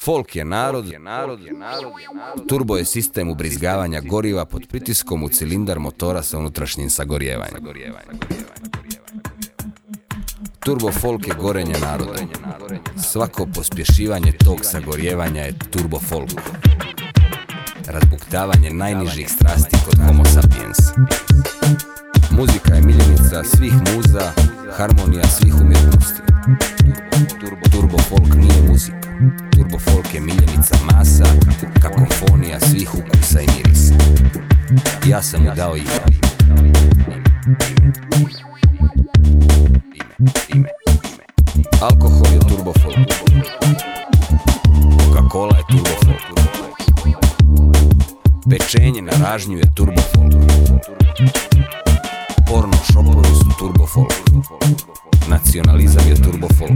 Folk je narod, turbo je sistem ubrizgavanja goriva pod pritiskom u cilindar motora sa unutrašnjim sagorijevanjem. Turbo folk je gorenje naroda. Svako pospješivanje tog sagorijevanja je turbo folk. Razbuktavanje najnižih strasti kod homo sapiens. Muzika je miljenica svih muza, harmonija svih umjetnosti. Turbo folk nije muzika. Turbo folk je miljenica masa, kakofonija svih ukusa i mirisa. Ja sam mu dao ime. Alkohol je turbo folk. Coca-Cola je turbo folk. Pečenje na ražnju je turbo folk. Porno šopovi su turbo folk. Nacionalizam je turbo folk.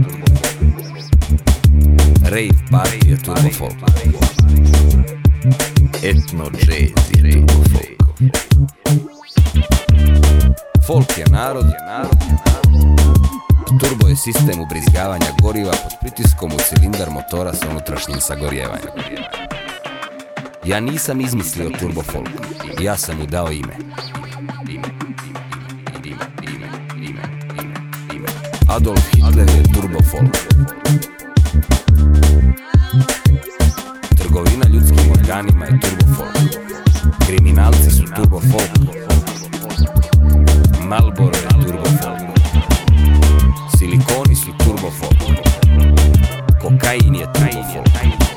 Rave party je turbo folk. Etno jazz je turbo folk. Folk je narod. Turbo je sistem ubrizgavanja goriva pod pritiskom u cilindar motora sa unutrašnjim sagorijevanjem. Ja nisam izmislio turbo folk. Ja sam mu dao ime. Adolf Hitler je turbo folk. Trgovina ljudskim organima je turbo folk. Kriminalci su turbo folk. Marlboro je turbo folk. Silikoni su turbo folk. Kokain je turbo folk.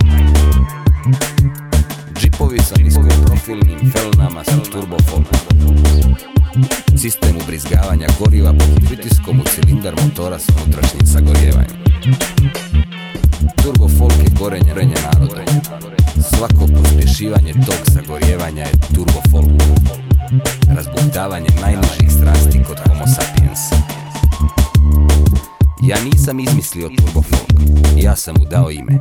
Džipovi sa niskoprofilnim felnama su turbo folk. Sistem ubrizgavanja goriva pod pritiskom u cilindar motora sa unutrašnjim sagorijevanjem. Turbo folk je gorenje naroda. Svako pospješivanje tog sagorijevanja je turbo folk. Razbuktavanje najnižih strasti kod homo sapiens. Ja nisam izmislio turbo folk. Ja sam mu dao ime.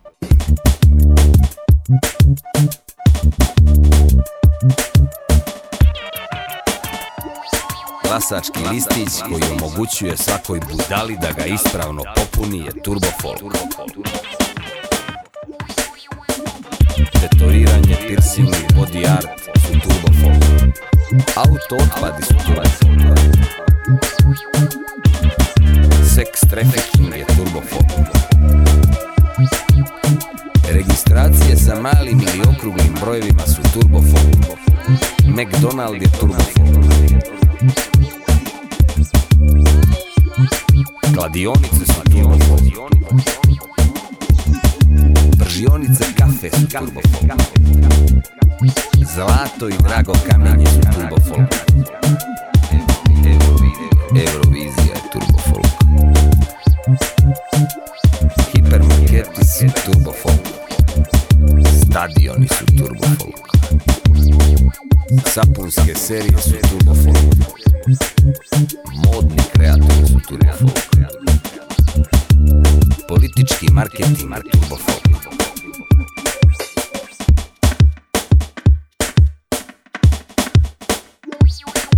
Glasački listić koji omogućuje svakoj budali da ga ispravno popuni je turbo folk. Tetoviranje, piercing i body art su turbo folk. Auto otpadi su turbo folk. Sex trafficking je turbo folk. Registracije sa malim ili okruglim brojevima su turbo folk. McDonald je turbo folk. Kladionice su turbo folk. Pržionice kafe su turbo folk. Zlato i drago kamenje su turbo folk. Eurovizija je turbo folk. Hipermarketi su turbo folk. Stadioni su turbo folk. Sapunske serije su turbo folk. Modni kreatori su turbo folk. Politički marketing turbo folk.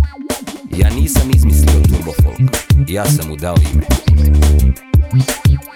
Ja nisam izmislio turbo folk. Ja sam mu dao ime.